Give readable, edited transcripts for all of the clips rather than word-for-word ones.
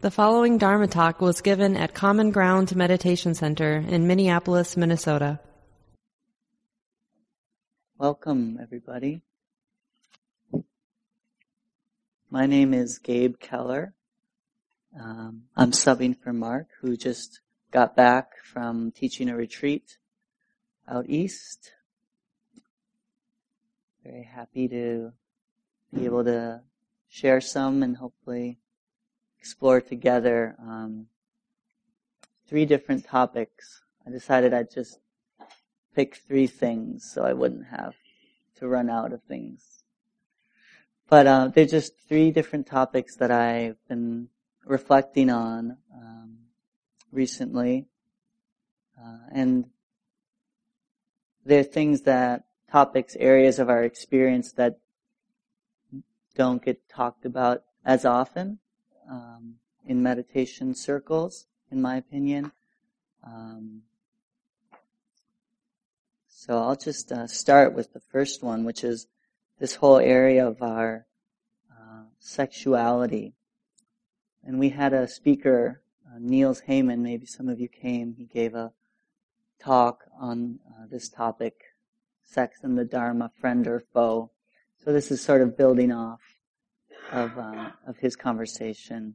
The following Dharma talk was given at Common Ground Meditation Center in Minneapolis, Minnesota. Welcome, everybody. My name is Gabe Keller. I'm subbing for Mark, who just got back from teaching a retreat out east. Very happy to be able to share some and hopefully explore together 3 different topics. I decided I'd just pick 3 things so I wouldn't have to run out of things. But they're just 3 different topics that I've been reflecting on recently. And they're topics, areas of our experience that don't get talked about as often in meditation circles, in my opinion. So I'll just start with the first one, which is this whole area of our sexuality. And we had a speaker, Niels Heyman, maybe some of you came. He gave a talk on this topic, sex and the Dharma, friend or foe. So this is sort of building off of his conversation.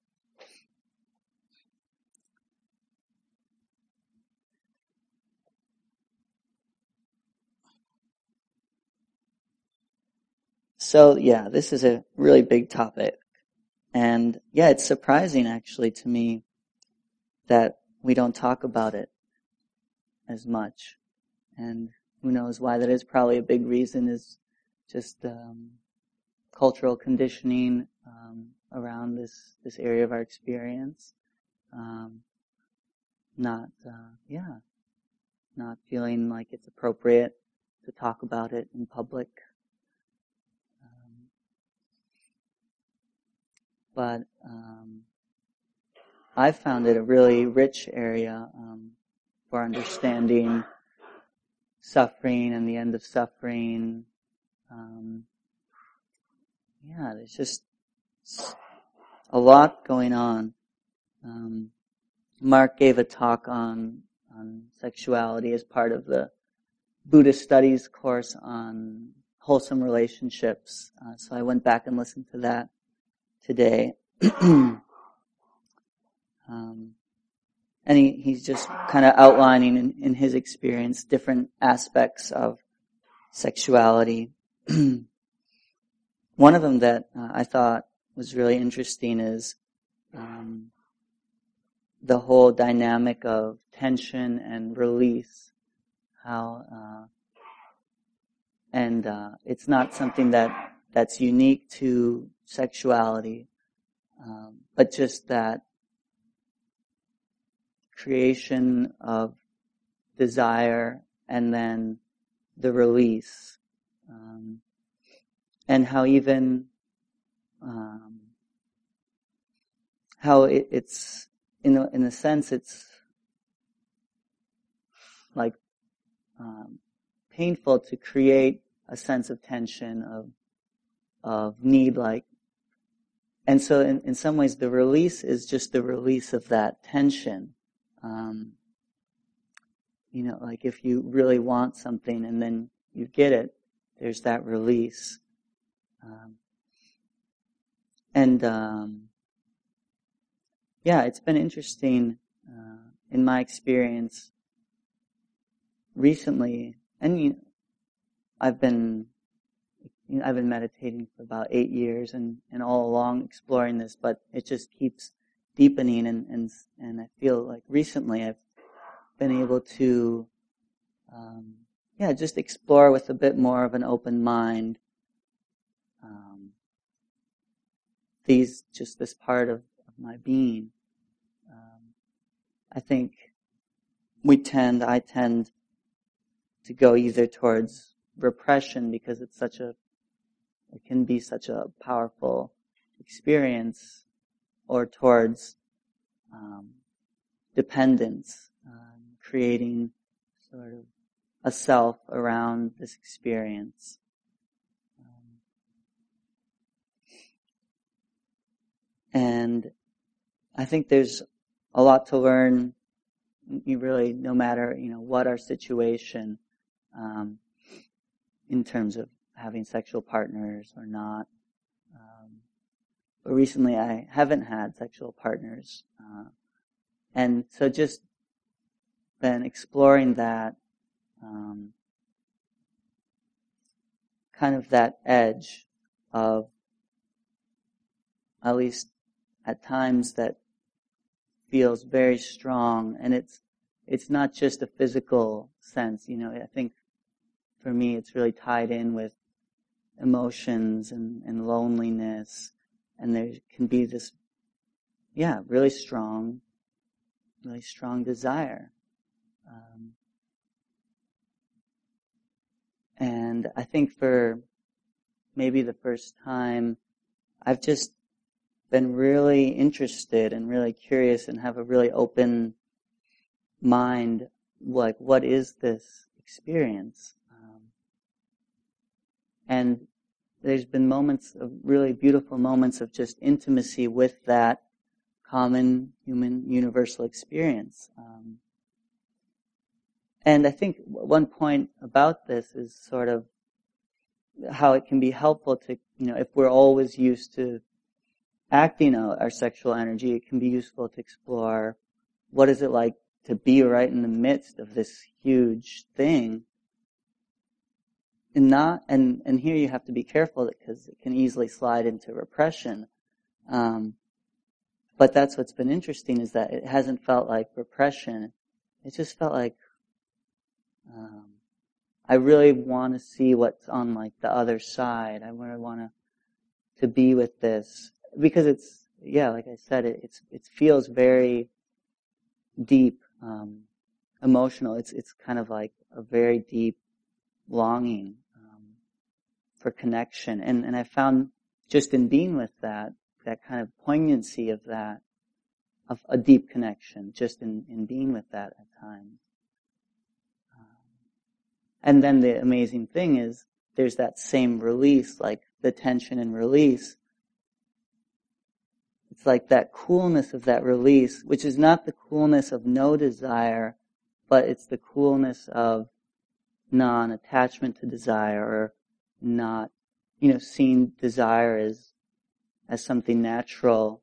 So yeah, this is a really big topic. And yeah, it's surprising actually to me that we don't talk about it as much. And who knows why that is. Probably a big reason is just cultural conditioning around this area of our experience. Not feeling like it's appropriate to talk about it in public. But I've found it a really rich area for understanding suffering and the end of suffering. There's just a lot going on. Mark gave a talk on sexuality as part of the Buddhist Studies course on wholesome relationships. So I went back and listened to that today. And he's just kind of outlining in his experience different aspects of sexuality. One of them that I thought was really interesting is the whole dynamic of tension and release. It's not something that's unique to sexuality, but just that creation of desire and then the release, and how even how it's in a sense it's like painful to create a sense of tension of need, and so in some ways the release is just the release of that tension. Like if you really want something and then you get it, there's that release. It's been interesting in my experience recently, and I've been meditating for about 8 years and all along exploring this, but it just keeps deepening and I feel like recently I've been able to just explore with a bit more of an open mind this part of my being. I think I tend to go either towards repression because it can be such a powerful experience, or towards dependence, creating sort of a self around this experience. And I think there's a lot to learn. You really, no matter what our situation, in terms of having sexual partners or not. But recently, I haven't had sexual partners, and so just been exploring that, kind of that edge of, at least at times, that feels very strong, and it's not just a physical sense. I think for me it's really tied in with emotions and loneliness, and there can be this really strong desire. And I think for maybe the first time, I've just been really interested and really curious and have a really open mind, like, what is this experience? And there's been really beautiful moments of just intimacy with that common human universal experience. And I think one point about this is sort of how it can be helpful to, if we're always used to acting out our sexual energy, it can be useful to explore what is it like to be right in the midst of this huge thing. And here you have to be careful because it can easily slide into repression. But that's what's been interesting, is that it hasn't felt like repression. It just felt like I really want to see what's on like the other side. I really want to be with this, because it's, like I said, it feels very deep, emotional. It's kind of like a very deep longing for connection, and I found just in being with that kind of poignancy of a deep connection, just in being with that at times. And then the amazing thing is there's that same release, like the tension and release. It's like that coolness of that release, which is not the coolness of no desire, but it's the coolness of non-attachment to desire, or not, seeing desire as something natural.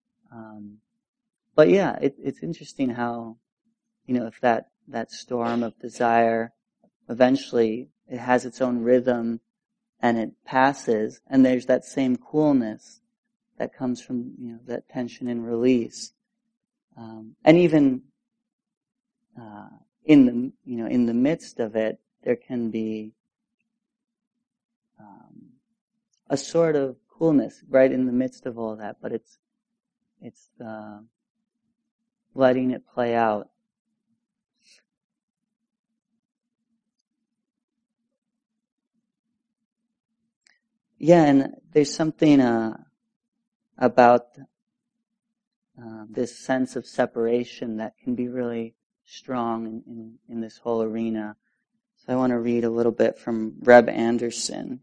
But it's interesting how, if that storm of desire, eventually it has its own rhythm and it passes, and there's that same coolness that comes from, that tension and release. And even in the midst of it, there can be a sort of coolness right in the midst of all that, but it's letting it play out. Yeah, and there's something about this sense of separation that can be really strong in this whole arena. So I want to read a little bit from Reb Anderson,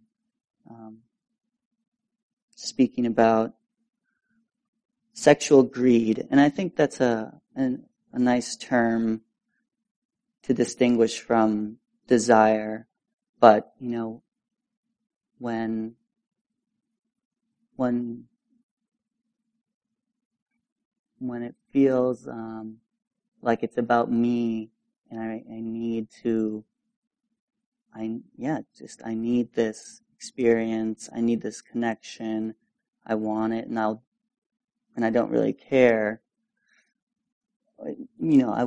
speaking about sexual greed. And I think that's a nice term to distinguish from desire. But, when it feels like it's about me, and I need this experience, I need this connection, I want it, and I don't really care. I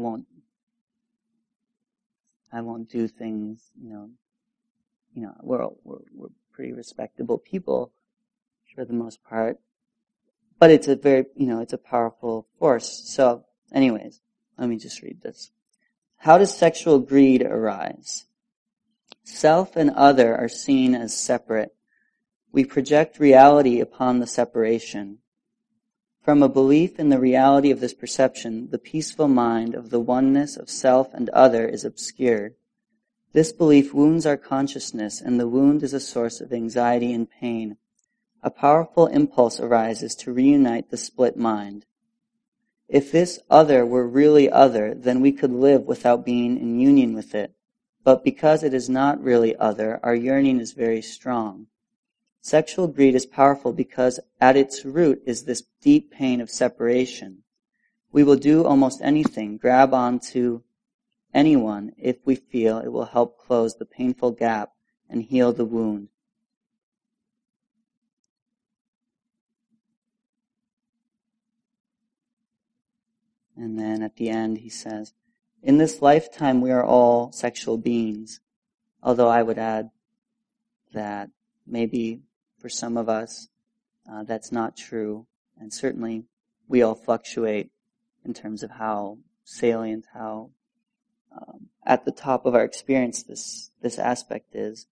won't do things. We're pretty respectable people for the most part, but it's a very, it's a powerful force. So, anyways, let me just read this. How does sexual greed arise? Self and other are seen as separate. We project reality upon the separation. From a belief in the reality of this perception, the peaceful mind of the oneness of self and other is obscured. This belief wounds our consciousness, and the wound is a source of anxiety and pain. A powerful impulse arises to reunite the split mind. If this other were really other, then we could live without being in union with it. But because it is not really other, our yearning is very strong. Sexual greed is powerful because at its root is this deep pain of separation. We will do almost anything, grab onto anyone if we feel it will help close the painful gap and heal the wound. And then at the end he says, in this lifetime we are all sexual beings, although I would add that maybe for some of us that's not true, and certainly we all fluctuate in terms of how salient, how at the top of our experience this aspect is.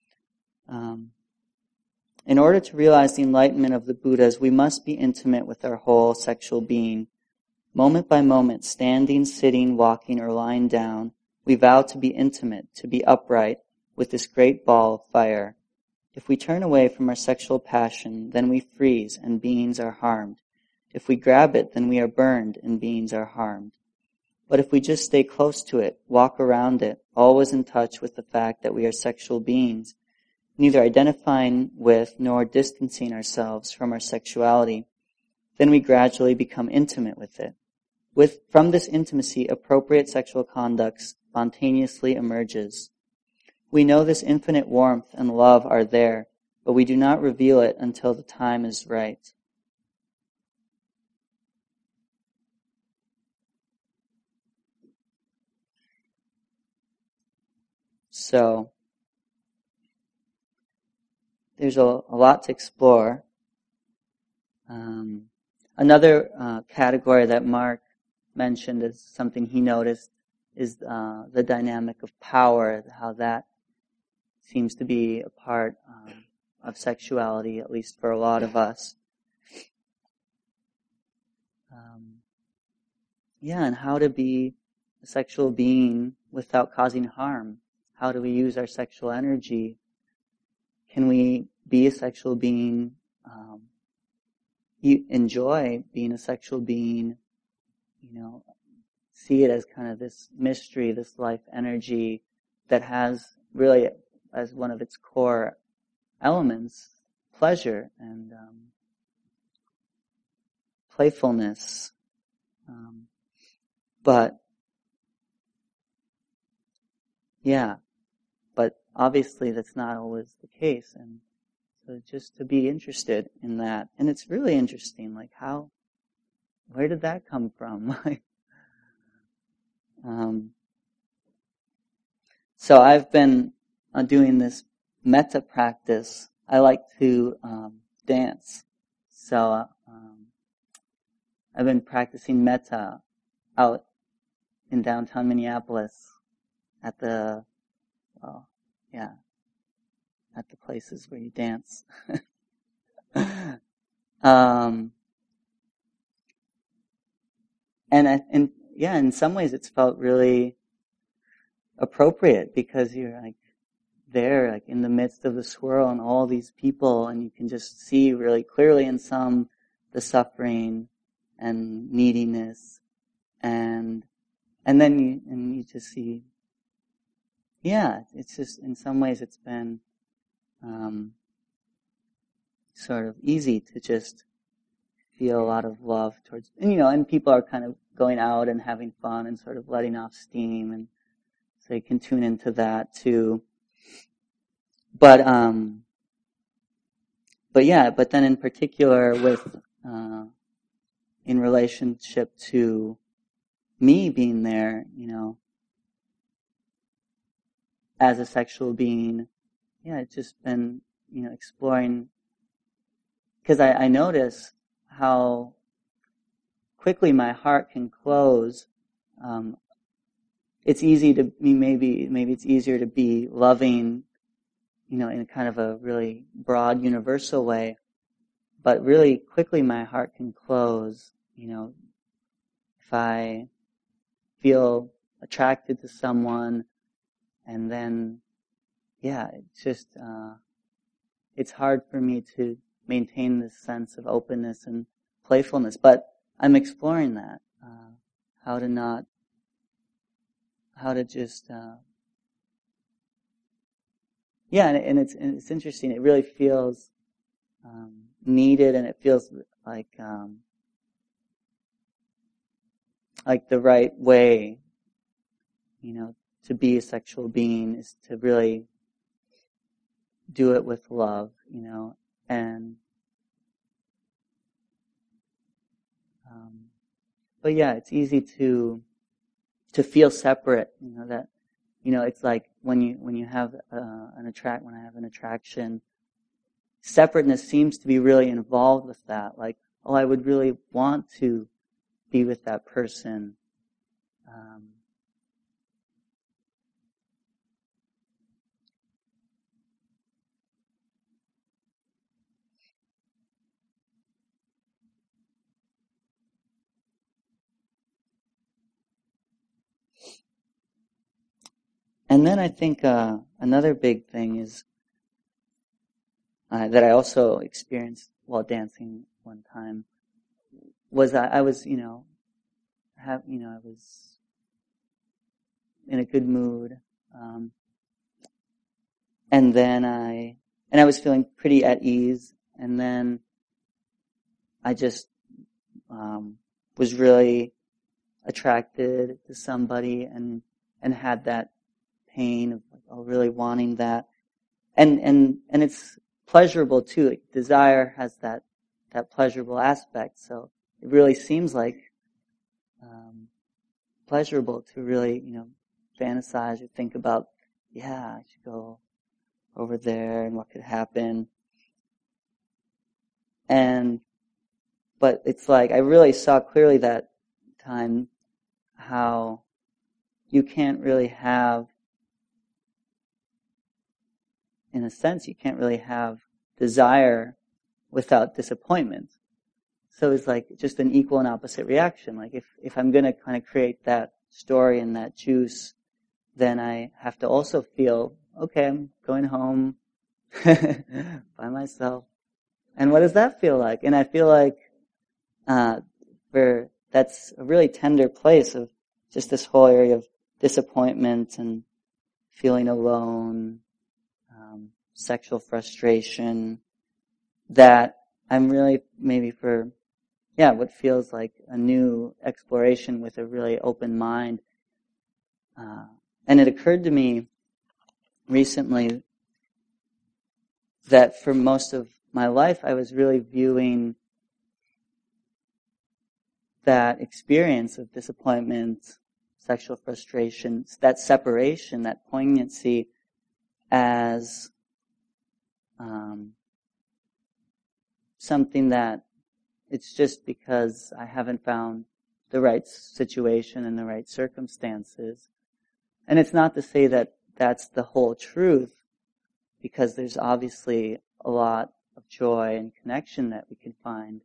In order to realize the enlightenment of the Buddhas, we must be intimate with our whole sexual being. Moment by moment, standing, sitting, walking, or lying down, we vow to be intimate, to be upright with this great ball of fire. If we turn away from our sexual passion, then we freeze and beings are harmed. If we grab it, then we are burned and beings are harmed. But if we just stay close to it, walk around it, always in touch with the fact that we are sexual beings, neither identifying with nor distancing ourselves from our sexuality, then we gradually become intimate with it. From this intimacy, appropriate sexual conduct spontaneously emerges. We know this infinite warmth and love are there, but we do not reveal it until the time is right. So, there's a lot to explore. Another category that Mark mentioned as something he noticed is the dynamic of power, how that seems to be a part of sexuality, at least for a lot of us. And how to be a sexual being without causing harm. How do we use our sexual energy? Can we be a sexual being, enjoy being a sexual being, see it as kind of this mystery, this life energy that has really as one of its core elements pleasure and playfulness. But obviously that's not always the case, and so just to be interested in that. And it's really interesting, like where did that come from? So I've been doing this metta practice. I like to dance. So I've been practicing metta out in downtown Minneapolis at the places where you dance. In some ways it's felt really appropriate because you're like there, like in the midst of the swirl and all these people, and you can just see really clearly in some the suffering and neediness, and then you just see, it's just in some ways it's been sort of easy to just feel a lot of love towards, and people are kind of going out and having fun and sort of letting off steam, and so you can tune into that too. But then in particular with, in relationship to me being there, as a sexual being, it's just been, exploring, because I notice how quickly my heart can close. It's easy to be, maybe it's easier to be loving, in a kind of a really broad, universal way. But really quickly my heart can close, if I feel attracted to someone, and then, it's just, it's hard for me to maintain this sense of openness and playfulness. But I'm exploring that, how to just, and it's interesting. It really feels needed, and it feels like the right way, to be a sexual being is to really do it with love, and but yeah, it's easy to feel separate, that, it's like when you have when I have an attraction, separateness seems to be really involved with that. Like, oh, I would really want to be with that person. And then I think another big thing is that I also experienced while dancing one time was I was, I was in a good mood, and then I was feeling pretty at ease, and then I just was really attracted to somebody and had that pain of really wanting that, and it's pleasurable too. Like, desire has that pleasurable aspect, so it really seems like pleasurable to really fantasize or think about. Yeah, I should go over there and what could happen. But it's like I really saw clearly that time how you can't really have, in a sense, you can't really have desire without disappointment. So it's like just an equal and opposite reaction. Like if I'm going to kind of create that story and that juice, then I have to also feel, okay, I'm going home by myself. And what does that feel like? And I feel like that's a really tender place of just this whole area of disappointment and feeling alone, sexual frustration, that I'm really maybe for, what feels like a new exploration with a really open mind. And it occurred to me recently that for most of my life I was really viewing that experience of disappointment, sexual frustration, that separation, that poignancy as something that it's just because I haven't found the right situation and the right circumstances. And it's not to say that that's the whole truth, because there's obviously a lot of joy and connection that we can find.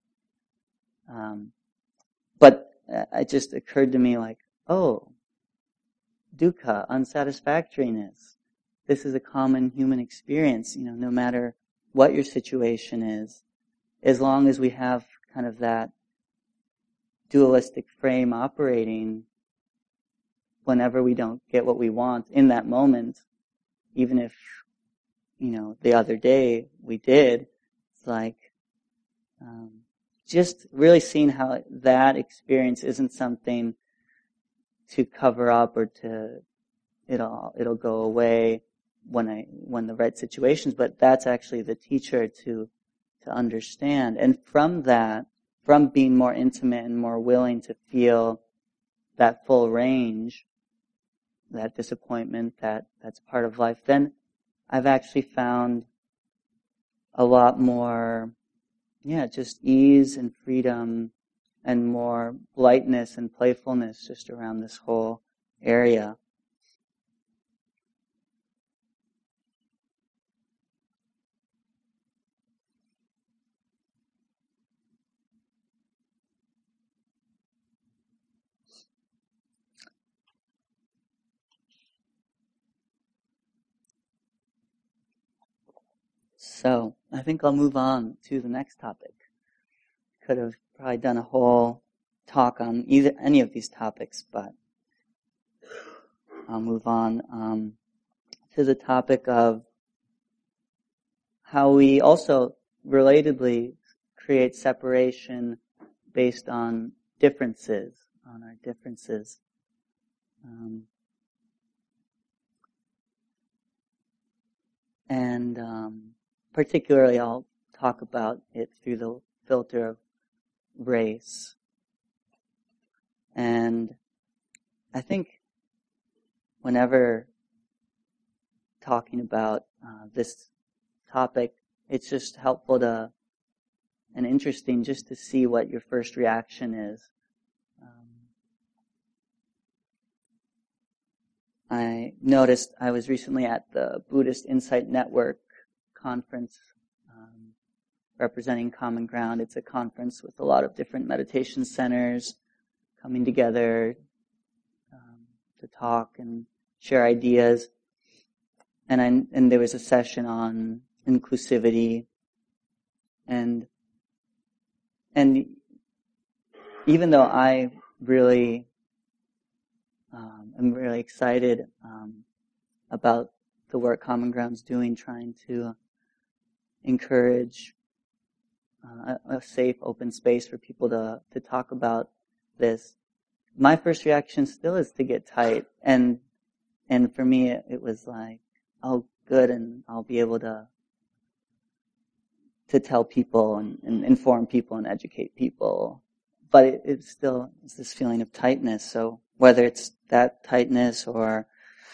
But it just occurred to me like, oh, dukkha, unsatisfactoriness. This is a common human experience, no matter what your situation is. As long as we have kind of that dualistic frame operating, whenever we don't get what we want in that moment, even if, the other day we did, it's like, just really seeing how that experience isn't something to cover up or it'll go away when the right situations, but that's actually the teacher to understand. And from that, from being more intimate and more willing to feel that full range, that disappointment, that's part of life, then I've actually found a lot more, just ease and freedom and more lightness and playfulness just around this whole area. So I think I'll move on to the next topic. Could have probably done a whole talk on any of these topics, but I'll move on to the topic of how we also relatedly create separation based on differences, on our differences. And particularly I'll talk about it through the filter of race. And I think whenever talking about this topic, it's just helpful and interesting just to see what your first reaction is. I noticed I was recently at the Buddhist Insight Network conference representing Common Ground. It's a conference with a lot of different meditation centers coming together to talk and share ideas. And there was a session on inclusivity, and even though I really am really excited about the work Common Ground's doing, trying to encourage a safe, open space for people to talk about this, my first reaction still is to get tight. And for me, it was like, oh, good, and I'll be able to tell people and inform people and educate people. But it's still this feeling of tightness. So whether it's that tightness or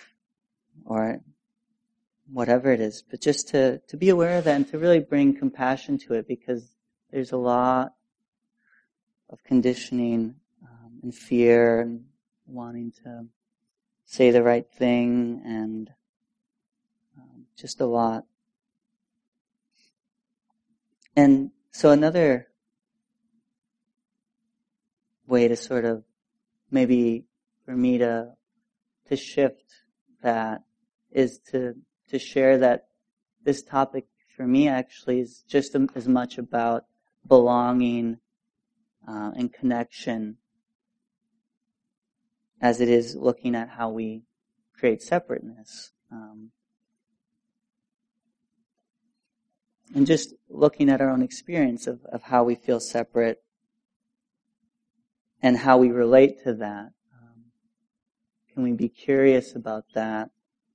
whatever it is, but just to be aware of that and to really bring compassion to it, because there's a lot of conditioning and fear and wanting to say the right thing and just a lot. And so another way to sort of maybe for me to shift that is to share that this topic for me actually is just as much about belonging and connection as it is looking at how we create separateness. And just looking at our own experience of how we feel separate and how we relate to that. Can we be curious about that?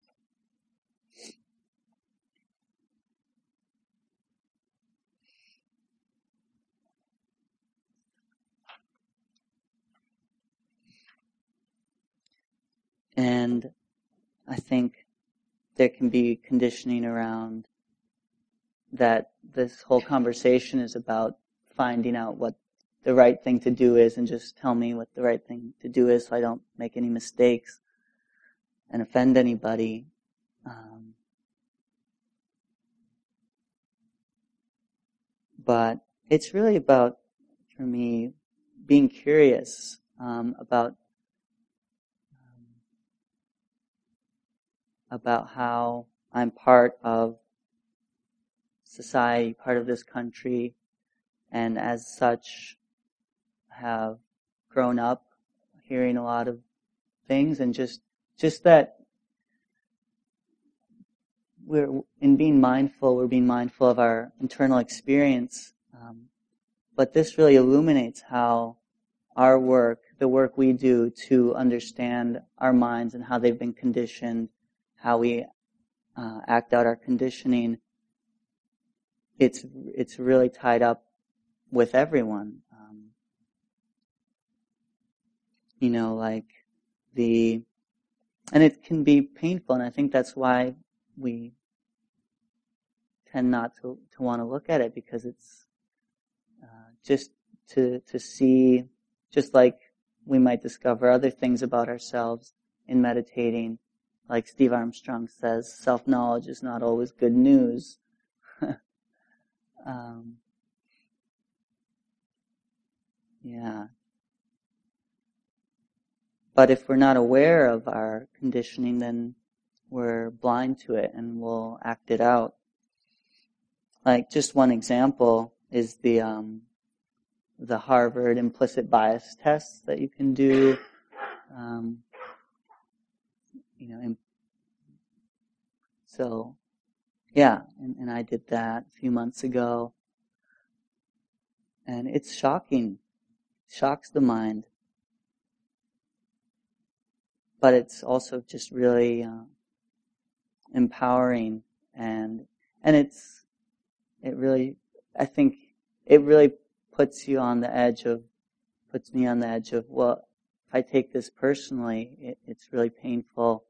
And I think there can be conditioning around that this whole conversation is about finding out what the right thing to do is, and just tell me what the right thing to do is so I don't make any mistakes and offend anybody. But it's really about, for me, being curious about how I'm part of society, part of this country, and as such have grown up hearing a lot of things, and just that we're being mindful of our internal experience. But this really illuminates how our work, the work we do to understand our minds and how they've been conditioned, how we act out our conditioning, it's really tied up with everyone. And it can be painful, and I think that's why we tend not to want to look at it, because it's just to see, just like we might discover other things about ourselves in meditating. Like Steve Armstrong says, self-knowledge is not always good news. Yeah. But if we're not aware of our conditioning, then we're blind to it and we'll act it out. Like, just one example is the the Harvard implicit bias tests that you can do. So, yeah, and I did that a few months ago. And it's shocking. Shocks the mind. But it's also just really empowering, and I think it really puts me on the edge of, well, if I take this personally, it's really painful.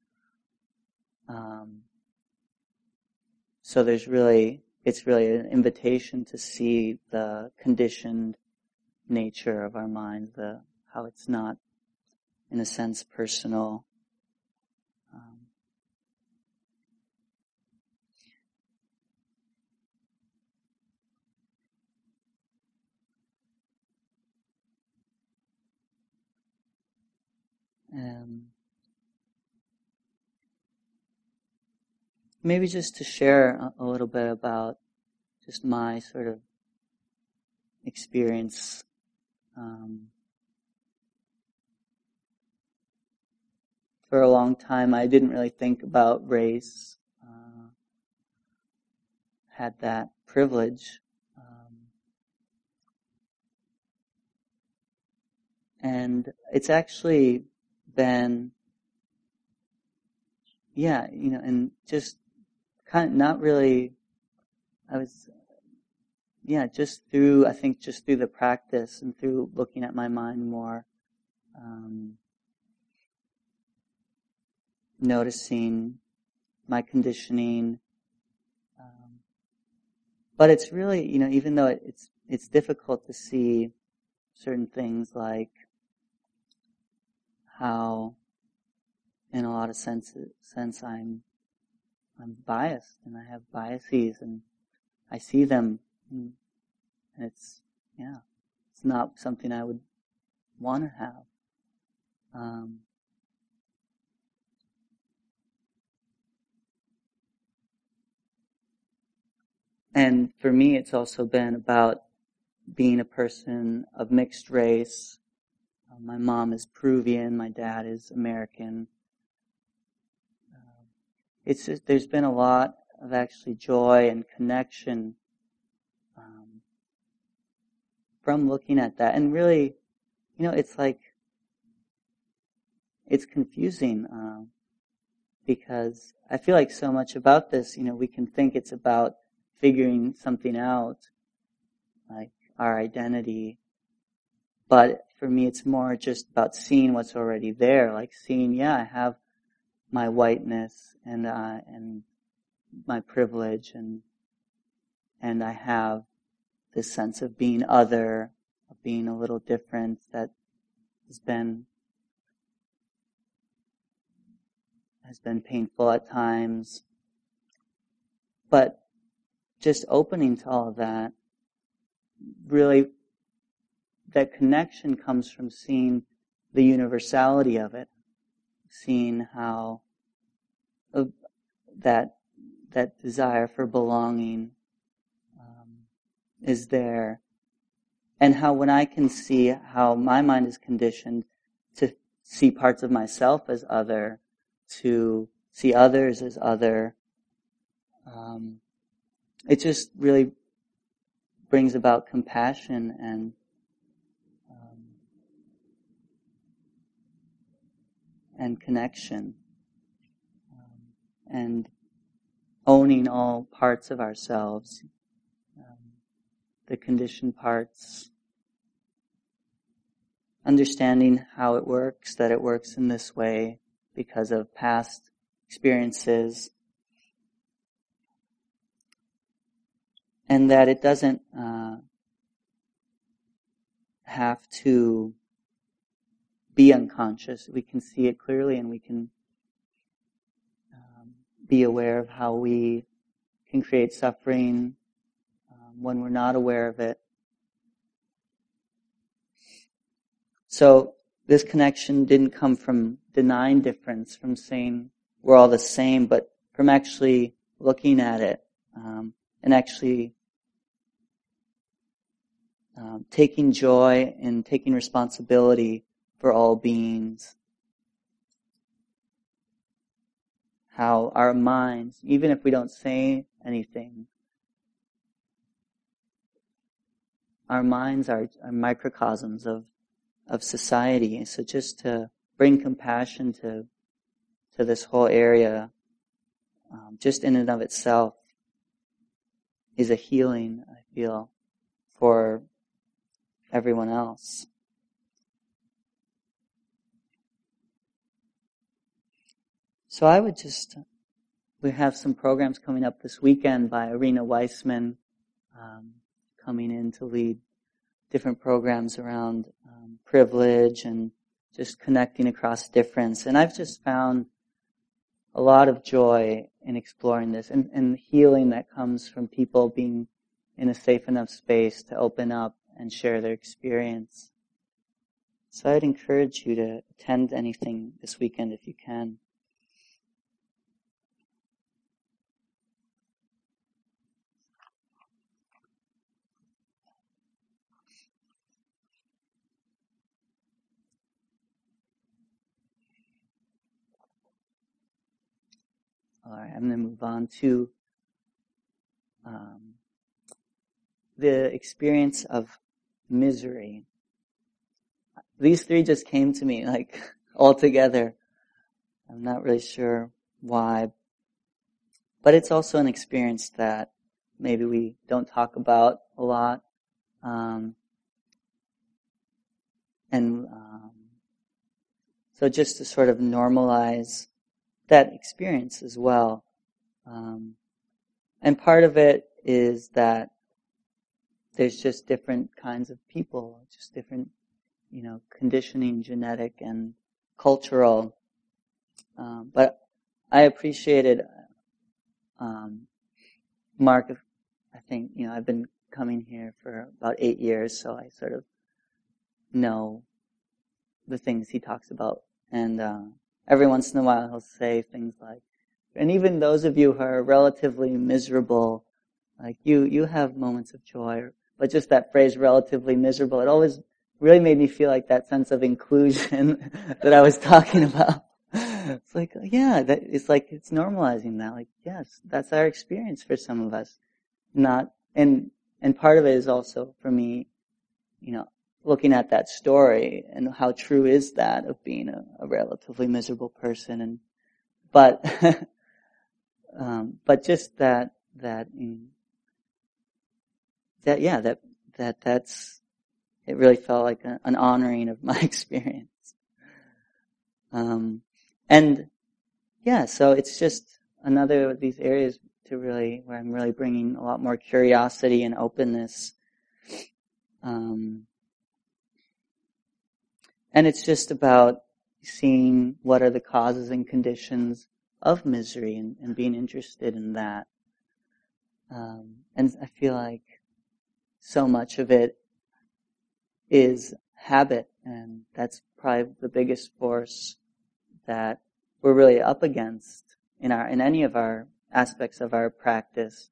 So it's really an invitation to see the conditioned nature of our mind, how it's not, in a sense, personal. Maybe just to share a little bit about just my sort of experience. For a long time, I didn't really think about race. Had that privilege. And it's actually been, and just kind of not really, just through the practice and through looking at my mind more, noticing my conditioning. But it's really, even though it's difficult to see certain things, like how, in a lot of sense I'm biased, and I have biases, and I see them, and it's not something I would want to have. And for me, it's also been about being a person of mixed race. My mom is Peruvian, my dad is American. There's been a lot of actually joy and connection from looking at that. And really, it's like, it's confusing because I feel like so much about this, we can think it's about figuring something out, like our identity. But for me, it's more just about seeing what's already there, like seeing, I have my whiteness and my privilege, and I have this sense of being other, of being a little different, that has been painful at times. But just opening to all of that, really, that connection comes from seeing the universality of it, seeing how that desire for belonging is there, and how when I can see how my mind is conditioned to see parts of myself as other, to see others as other, it just really brings about compassion and connection, and owning all parts of ourselves, the conditioned parts, understanding how it works, that it works in this way because of past experiences, and that it doesn't have to be unconscious. We can see it clearly, and we can be aware of how we can create suffering when we're not aware of it. So this connection didn't come from denying difference, from saying we're all the same, but from actually looking at it and actually taking joy in taking responsibility for all beings. How our minds, even if we don't say anything, our minds are microcosms of society. So just to bring compassion to this whole area, just in and of itself, is a healing, I feel, for everyone else. So I would we have some programs coming up this weekend by Irina Weissman, coming in to lead different programs around privilege and just connecting across difference. And I've just found a lot of joy in exploring this and the healing that comes from people being in a safe enough space to open up and share their experience. So I'd encourage you to attend anything this weekend if you can. All right, I'm going to move on to the experience of misery. These three just came to me like all together. I'm not really sure why, but it's also an experience that maybe we don't talk about a lot, so just to sort of normalize that experience as well. And part of it is that there's just different kinds of people, just different, conditioning, genetic and cultural. But I appreciated, Mark, I think, I've been coming here for about 8 years, so I sort of know the things he talks about. And every once in a while he'll say things like, and even those of you who are relatively miserable, like you have moments of joy, but just that phrase, relatively miserable, it always really made me feel like that sense of inclusion that I was talking about. It's like, yeah, it's normalizing that. Like, yes, that's our experience for some of us. And part of it is also for me, looking at that story and how true is that of being a relatively miserable person, but just that's it really felt like an honoring of my experience. So it's just another of these areas where I'm really bringing a lot more curiosity and openness. And it's just about seeing what are the causes and conditions of misery and being interested in that. And I feel like so much of it is habit, and that's probably the biggest force that we're really up against in any of our aspects of our practice.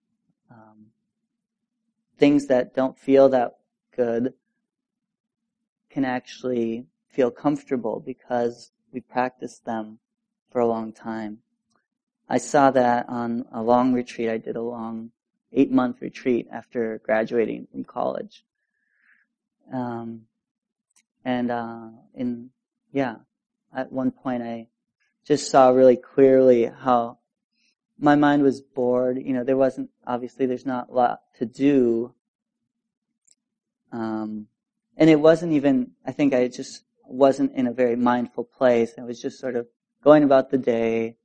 Things that don't feel that good can actually feel comfortable because we practiced them for a long time. I saw that on a long retreat. I did a long 8-month retreat after graduating from college. At one point I just saw really clearly how my mind was bored. There's not a lot to do. And it wasn't even, I think I just wasn't in a very mindful place. I was just sort of going about the day.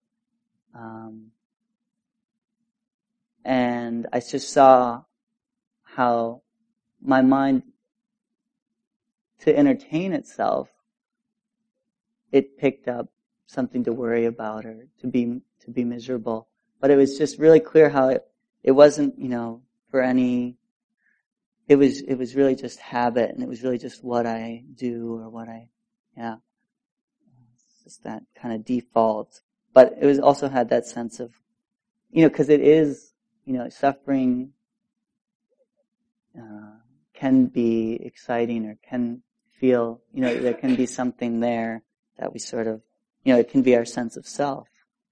And I just saw how my mind, to entertain itself, it picked up something to worry about or to be miserable. But it was just really clear how it wasn't, for any, it was really just habit, and it was really just what I do or it's just that kind of default. But it was also had that sense of, because it is, suffering can be exciting or can feel, there can be something there that we sort of, it can be our sense of self.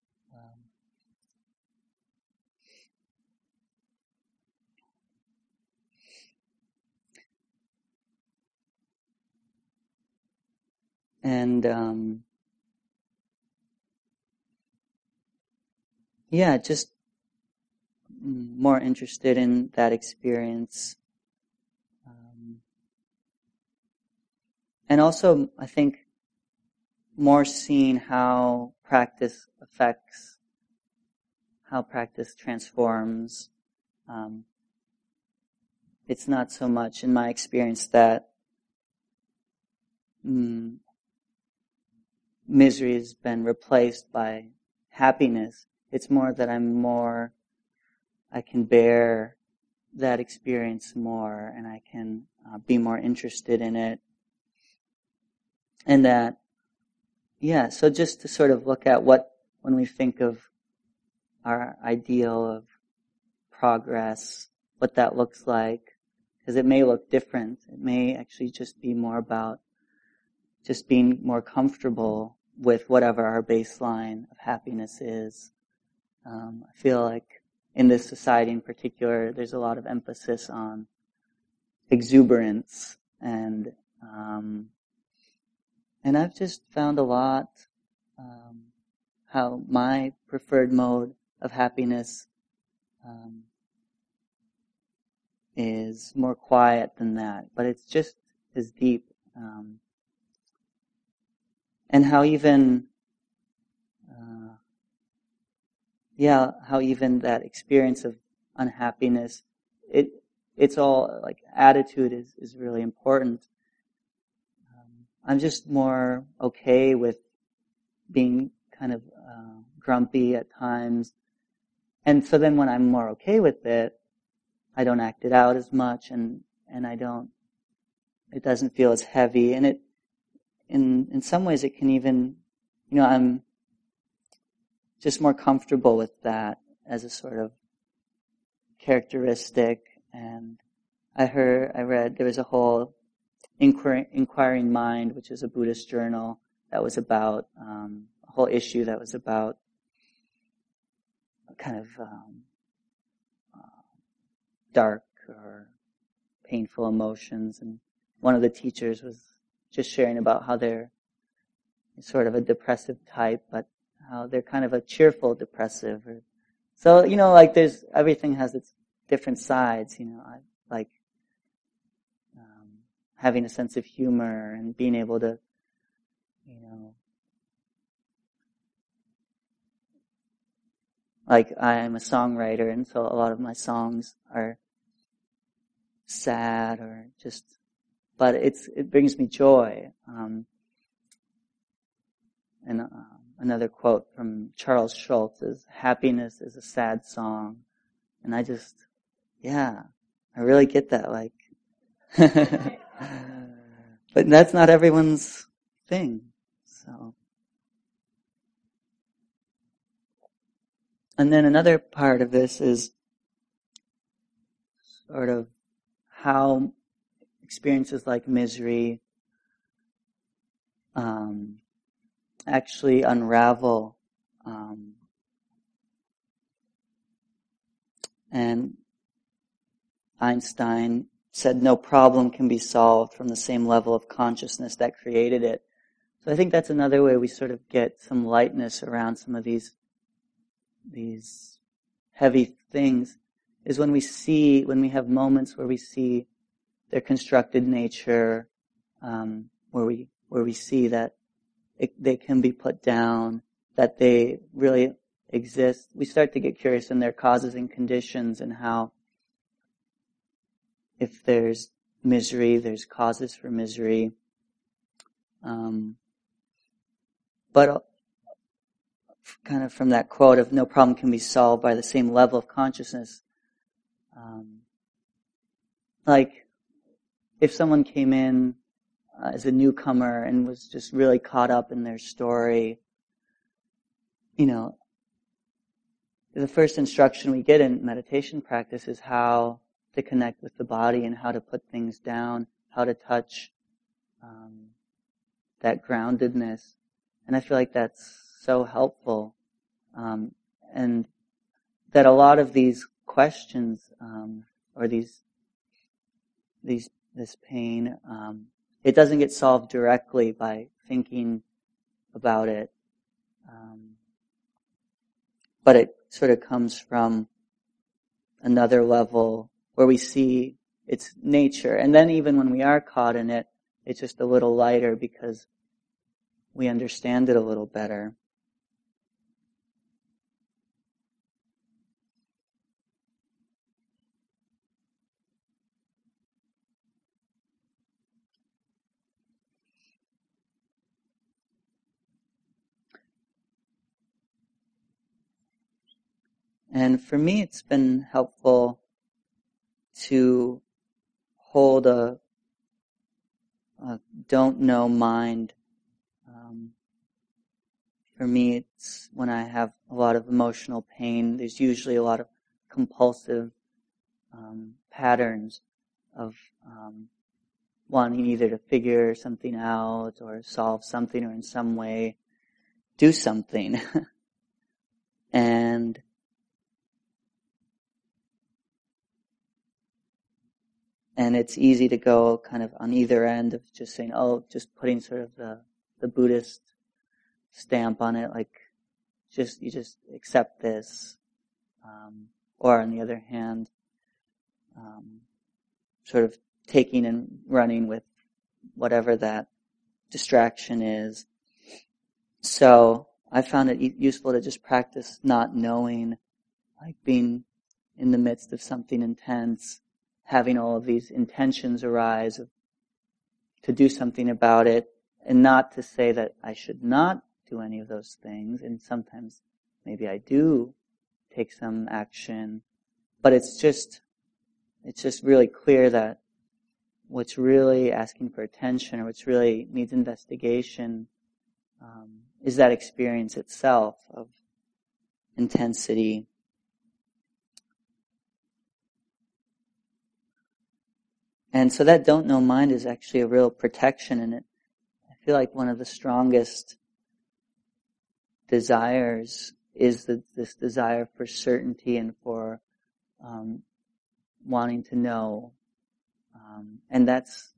And, just more interested in that experience. And also, I think, more seeing how practice affects, how practice transforms. It's not so much, in my experience, that misery has been replaced by happiness. It's more that I can bear that experience more, and I can be more interested in it. And that, so just to sort of look at when we think of our ideal of progress, what that looks like, because it may look different. It may actually just be more about just being more comfortable with whatever our baseline of happiness is. I feel like in this society in particular, there's a lot of emphasis on exuberance, and I've just found a lot how my preferred mode of happiness is more quiet than that, but it's just as deep. And how even that experience of unhappiness, it's all like attitude is really important. I'm just more okay with being kind of grumpy at times, and so then when I'm more okay with it, I don't act it out as much, and it doesn't feel as heavy, and it in some ways it can even, I'm just more comfortable with that as a sort of characteristic. And I read there was a whole Inquiring Mind, which is a Buddhist journal that was about a whole issue that was about kind of dark or painful emotions, and one of the teachers was just sharing about how they're sort of a depressive type, but how they're kind of a cheerful depressive. So, like everything has its different sides, I like having a sense of humor and being able to, like I'm a songwriter, and so a lot of my songs are sad or but it brings me joy. And another quote from Charles Schultz is, "Happiness is a sad song." And I really get that, like, but that's not everyone's thing, so. And then another part of this is sort of how experiences like misery actually unravel. And Einstein said no problem can be solved from the same level of consciousness that created it. So I think that's another way we sort of get some lightness around some of these heavy things, is when we have moments where we see their constructed nature, where we see that they can be put down, that they really exist. We start to get curious in their causes and conditions, and how if there's misery, there's causes for misery. But kind of from that quote of no problem can be solved by the same level of consciousness, like if someone came in as a newcomer and was just really caught up in their story, the first instruction we get in meditation practice is how to connect with the body and how to put things down, how to touch that groundedness. And I feel like that's so helpful. And that a lot of these questions, or this pain, it doesn't get solved directly by thinking about it. But it sort of comes from another level where we see its nature. And then even when we are caught in it, it's just a little lighter because we understand it a little better. And for me, it's been helpful to hold a don't know mind. For me, it's when I have a lot of emotional pain, there's usually a lot of compulsive patterns of wanting either to figure something out or solve something or in some way do something. And it's easy to go kind of on either end of just saying, just putting sort of the Buddhist stamp on it, like you just accept this. Or on the other hand, sort of taking and running with whatever that distraction is. So I found it useful to just practice not knowing, like being in the midst of something intense, having all of these intentions arise to do something about it, and not to say that I should not do any of those things. And sometimes maybe I do take some action, but it's just really clear that what's really asking for attention, or what's really needs investigation, is that experience itself of intensity. And so that don't know mind is actually a real protection in it. I feel like one of the strongest desires is this desire for certainty and for wanting to know. And that's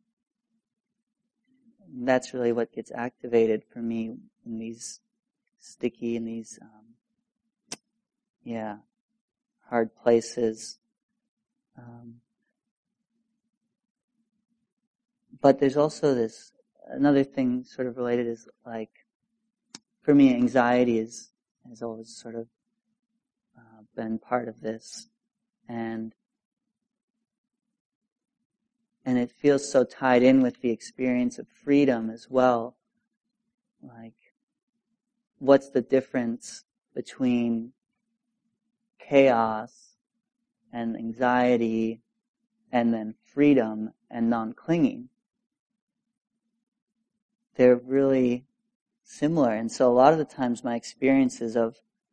really what gets activated for me in these sticky and these hard places. But there's also another thing sort of related is, like, for me, anxiety has always sort of been part of this. And it feels so tied in with the experience of freedom as well. Like, what's the difference between chaos and anxiety and then freedom and non-clinging? They're really similar. And so a lot of the times my experiences of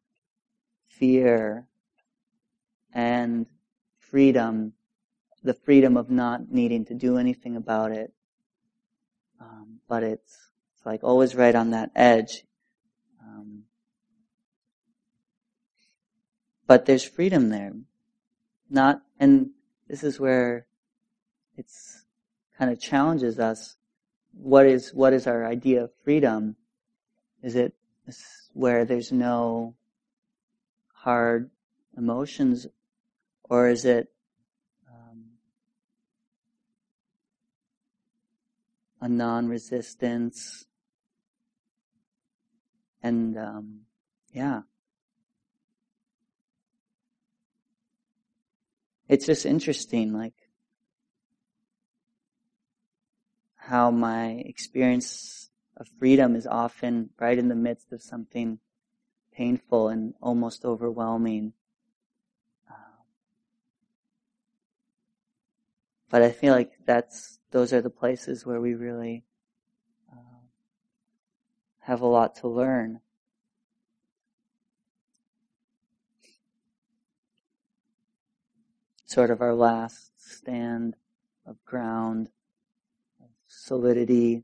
fear and freedom, the freedom of not needing to do anything about it, but it's like always right on that edge. But there's freedom there. And this is where it's kind of challenges us. What is our idea of freedom? Is it where there's no hard emotions, or is it a non-resistance? And it's just interesting, like how my experience of freedom is often right in the midst of something painful and almost overwhelming. But I feel like those are the places where we really have a lot to learn. sort of our last stand of ground, of solidity.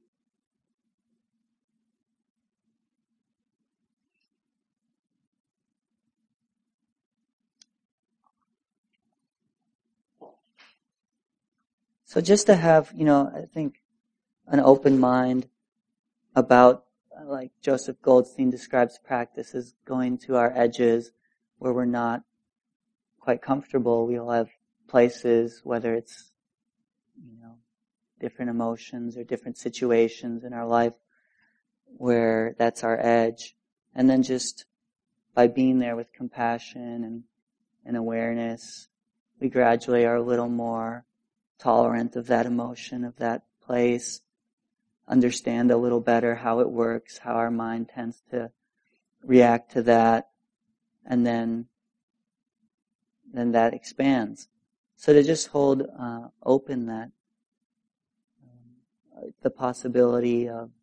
So just to have, I think an open mind about, like Joseph Goldstein describes practice as going to our edges where we're not quite comfortable. We'll have places, whether it's, different emotions or different situations in our life where that's our edge. And then just by being there with compassion and awareness, we gradually are a little more tolerant of that emotion, of that place, understand a little better how it works, how our mind tends to react to that, and then that expands. So to just hold open that, the possibility of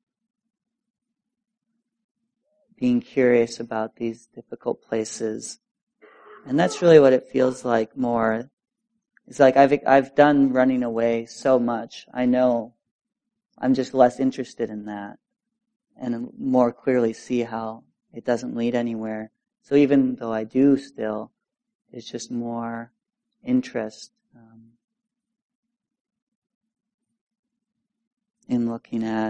being curious about these difficult places. And that's really what it feels like more. It's like I've done running away so much. I know I'm just less interested in that and more clearly see how it doesn't lead anywhere. So even though I do still, it's just more interest in looking at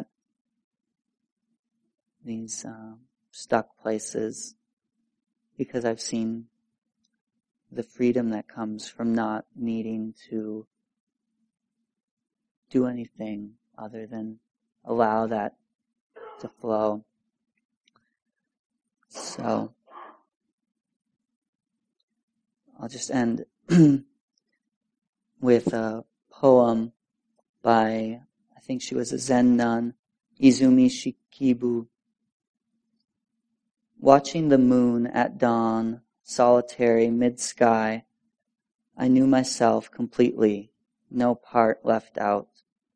these stuck places, because I've seen the freedom that comes from not needing to do anything other than allow that to flow. So I'll just end with a poem by, I think she was a Zen nun, Izumi Shikibu. Watching the moon at dawn, solitary mid-sky, I knew myself completely, no part left out.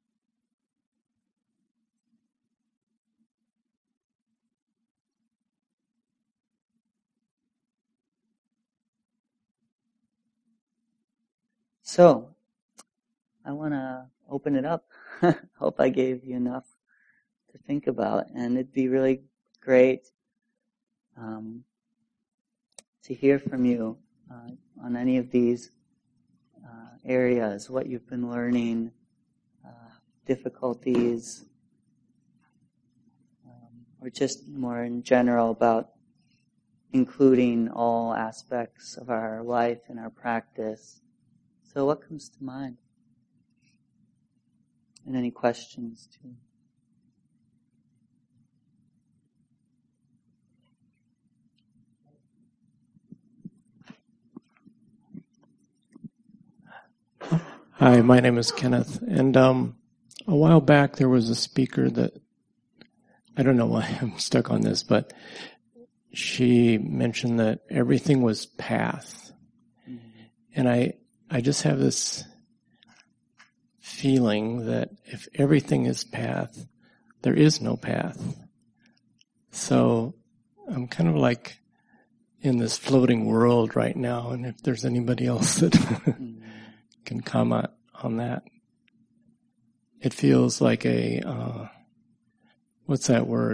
So, I want to open it up. Hope I gave you enough to think about, and it'd be really great to hear from you on any of these areas, what you've been learning, difficulties, or just more in general about including all aspects of our life and our practice. So what comes to mind? And any questions too? Hi, my name is Kenneth, and a while back there was a speaker that, I don't know why I'm stuck on this, but she mentioned that everything was path. Mm-hmm. And I just have this feeling that if everything is path, there is no path. So I'm kind of like in this floating world right now, and if there's anybody else that can comment on that. It feels like a, what's that word?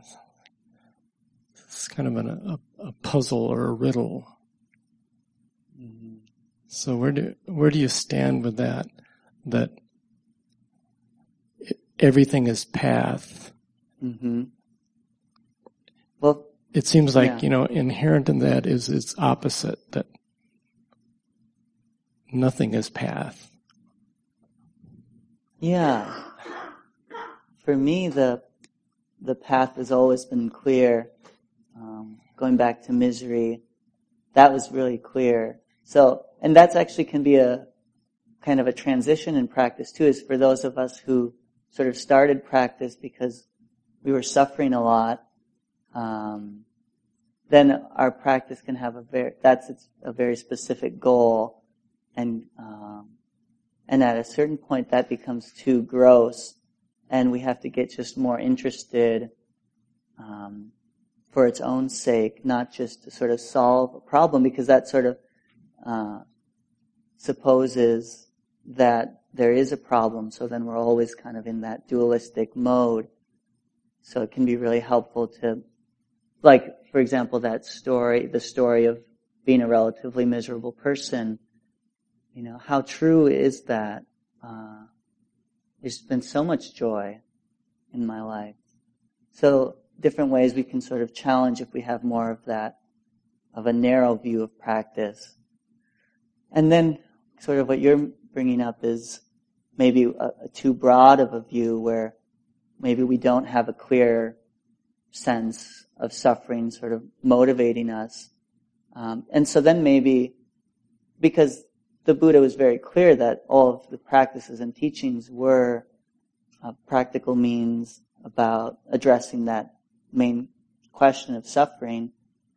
It's kind of a puzzle or a riddle. Mm-hmm. So where do you stand with that? That everything is path. Mm-hmm. Well, it seems like, inherent in that is its opposite, that nothing is path. Yeah. For me, the path has always been clear. Going back to misery, that was really clear. So, and that's actually can be a kind of a transition in practice too, is for those of us who sort of started practice because we were suffering a lot, then our practice can have a very specific goal, and at a certain point that becomes too gross, and we have to get just more interested for its own sake, not just to sort of solve a problem, because that sort of supposes that there is a problem, so then we're always kind of in that dualistic mode. So it can be really helpful to, like, for example, the story of being a relatively miserable person. You know, how true is that? There's been so much joy in my life. So different ways we can sort of challenge if we have more of that, of a narrow view of practice. And then sort of what you're bringing up is maybe a too broad of a view where maybe we don't have a clear sense of suffering sort of motivating us. And so then maybe, because the Buddha was very clear that all of the practices and teachings were practical means about addressing that main question of suffering.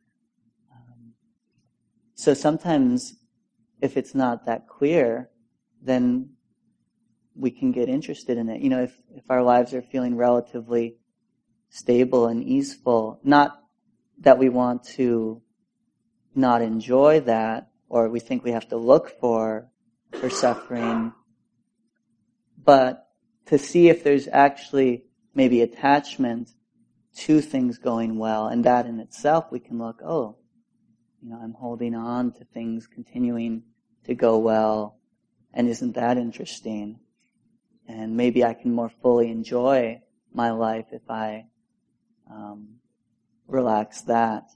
So sometimes, if it's not that clear, then we can get interested in it. You know, if our lives are feeling relatively stable and easeful, not that we want to not enjoy that, or we think we have to look for suffering, but to see if there's actually maybe attachment to things going well, and that in itself we can look, oh, you know, I'm holding on to things continuing to go well, and isn't that interesting? And maybe I can more fully enjoy my life if I relax that.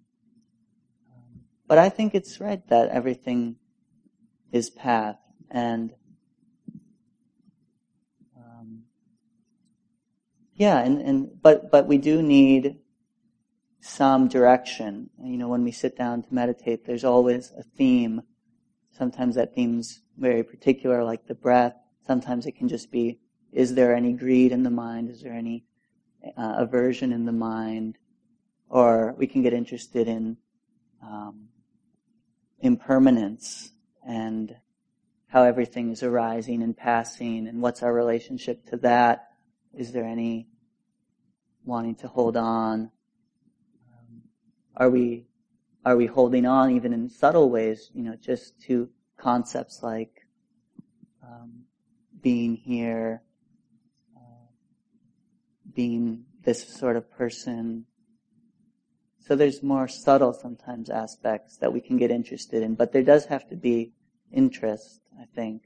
But I think it's right that everything is path, and but we do need some direction. You know, when we sit down to meditate, there's always a theme. Sometimes that theme's very particular, like the breath. Sometimes it can just be, is there any greed in the mind? Is there any aversion in the mind? Or we can get interested in impermanence and how everything is arising and passing, and what's our relationship to that? Is there any wanting to hold on? Are we holding on even in subtle ways, you know, just to concepts like being here, being this sort of person? So there's more subtle sometimes aspects that we can get interested in, but there does have to be interest, I think.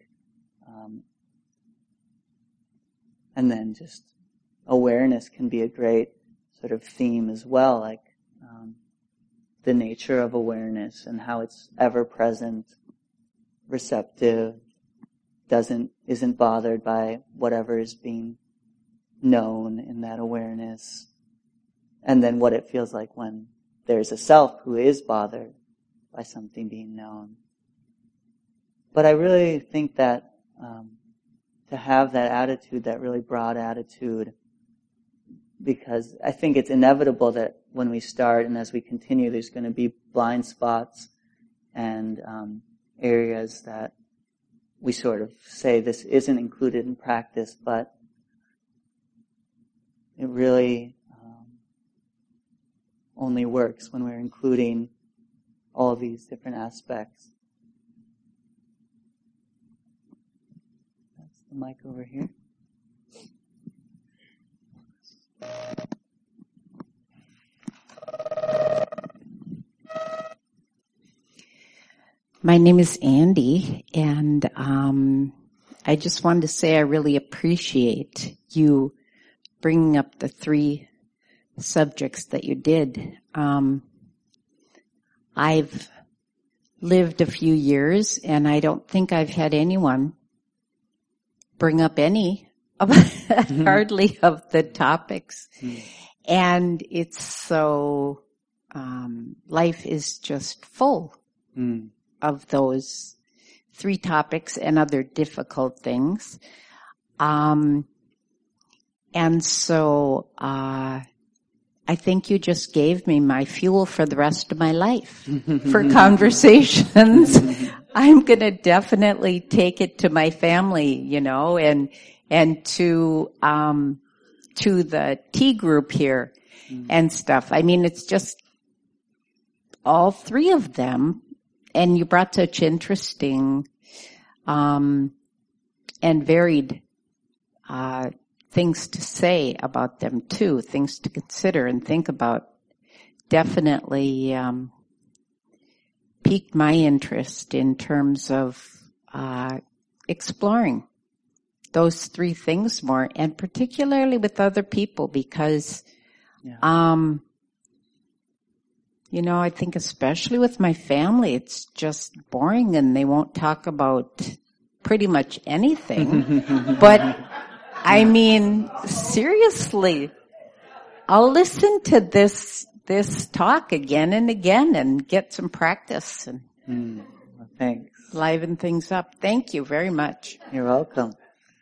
And then just awareness can be a great sort of theme as well, like the nature of awareness and how it's ever present, receptive, isn't bothered by whatever is being known in that awareness. And then what it feels like when there's a self who is bothered by something being known. But I really think that to have that attitude, that really broad attitude, because I think it's inevitable that when we start and as we continue, there's going to be blind spots and areas that we sort of say this isn't included in practice, but it really only works when we're including all these different aspects. That's the mic over here. My name is Andy, and I just wanted to say I really appreciate you bringing up the 3 subjects that you did. I've lived a few years, and I don't think I've had anyone bring up any of hardly of the topics. And it's so, life is just full of those 3 topics and other difficult things. And so, I think you just gave me my fuel for the rest of my life for conversations. I'm going to definitely take it to my family, you know, and to the tea group here and stuff. I mean, it's just all 3 of them. And you brought such interesting and varied things to say about them too, things to consider and think about. Definitely piqued my interest in terms of exploring those three things more, and particularly with other people, because I think especially with my family, it's just boring and they won't talk about pretty much anything. But I mean, seriously, I'll listen to this talk again and again and get some practice and Well, thanks. liven things up. Thank you very much. You're welcome.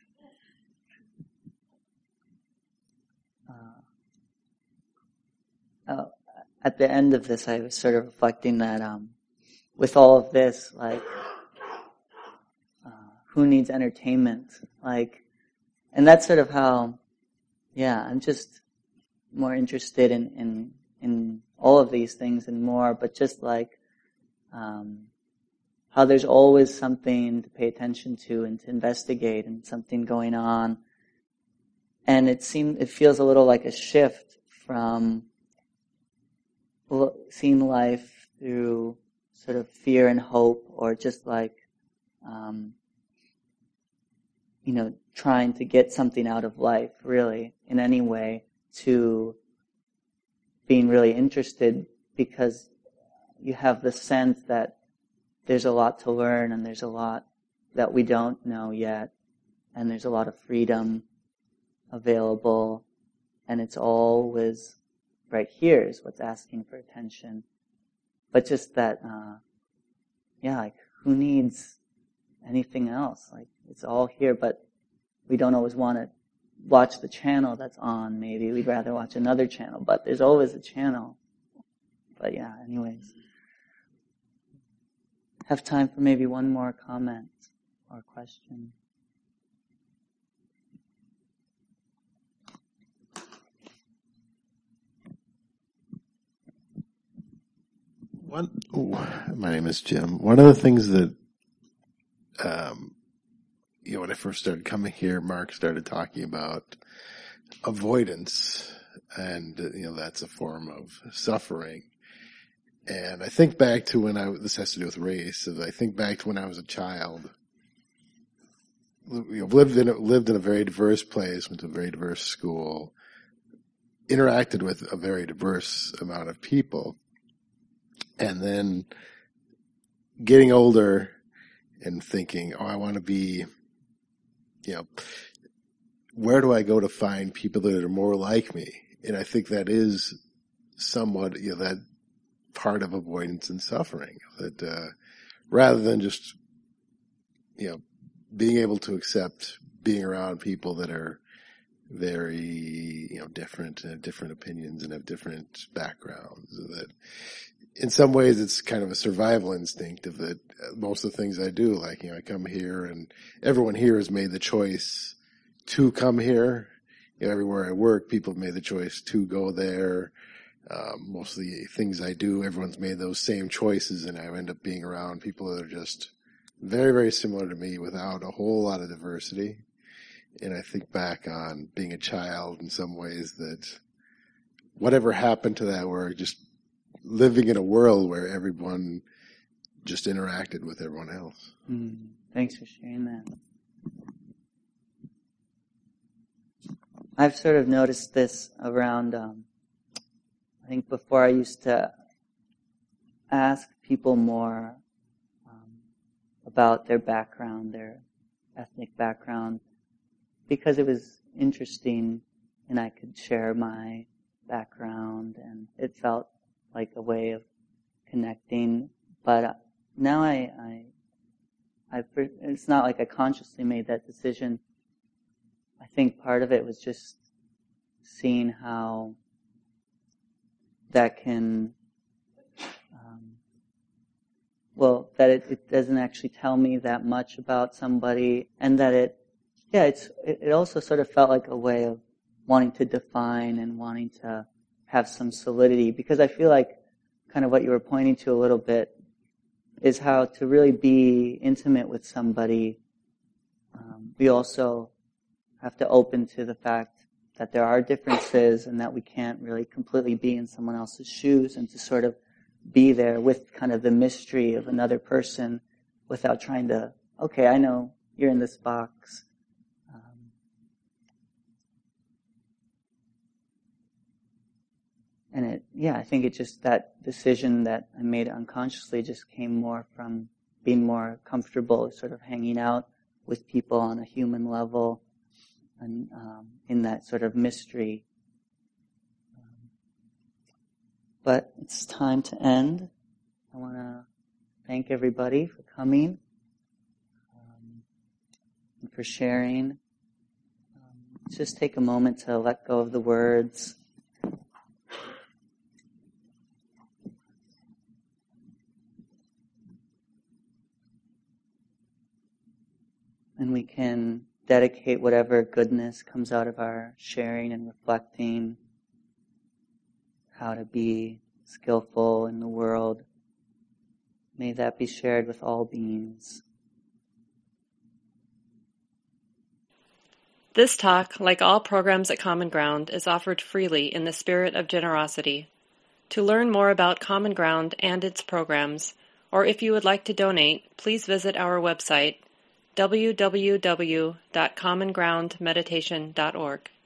At the end of this, I was sort of reflecting that with all of this, like, who needs entertainment? Like, and that's sort of how, I'm just more interested in all of these things and more, but just like how there's always something to pay attention to and to investigate and something going on. And it feels a little like a shift from seeing life through sort of fear and hope, or just like, trying to get something out of life, really, in any way, to being really interested because you have the sense that there's a lot to learn and there's a lot that we don't know yet, and there's a lot of freedom available, and it's always right here is what's asking for attention. But just that, like, who needs anything else? Like, it's all here, but we don't always want to watch the channel that's on. Maybe we'd rather watch another channel, but there's always a channel. But anyways. Have time for maybe one more comment or question. My name is Jim. One of the things that, when I first started coming here, Mark started talking about avoidance, and, that's a form of suffering. And I think back to this has to do with race, I think back to when I was a child, lived in a very diverse place, went to a very diverse school, interacted with a very diverse amount of people. And then getting older and thinking, I want to be, where do I go to find people that are more like me? And I think that is somewhat, that part of avoidance and suffering, that rather than just, being able to accept being around people that are very, different and have different opinions and have different backgrounds, that in some ways it's kind of a survival instinct of that most of the things I do, like, I come here and everyone here has made the choice to come here. Everywhere I work, people have made the choice to go there. Most of the things I do, everyone's made those same choices, and I end up being around people that are just very, very similar to me without a whole lot of diversity. And I think back on being a child in some ways, that whatever happened to that, where just living in a world where everyone just interacted with everyone else. Thanks for sharing that. I've sort of noticed this around, I think before I used to ask people more about their background, their ethnic background, because it was interesting and I could share my background and it felt like a way of connecting. But now it's not like I consciously made that decision. I think part of it was just seeing how that can, that it doesn't actually tell me that much about somebody, and that it also sort of felt like a way of wanting to define and wanting to have some solidity, because I feel like kind of what you were pointing to a little bit, is how to really be intimate with somebody. We also have to open to the fact that there are differences and that we can't really completely be in someone else's shoes, and to sort of be there with kind of the mystery of another person without trying to, okay, I know you're in this box. And I think it just, that decision that I made unconsciously just came more from being more comfortable sort of hanging out with people on a human level and in that sort of mystery. But it's time to end. I want to thank everybody for coming and for sharing. Just take a moment to let go of the words. And we can dedicate whatever goodness comes out of our sharing and reflecting how to be skillful in the world. May that be shared with all beings. This talk, like all programs at Common Ground, is offered freely in the spirit of generosity. To learn more about Common Ground and its programs, or if you would like to donate, please visit our website, www.commongroundmeditation.org.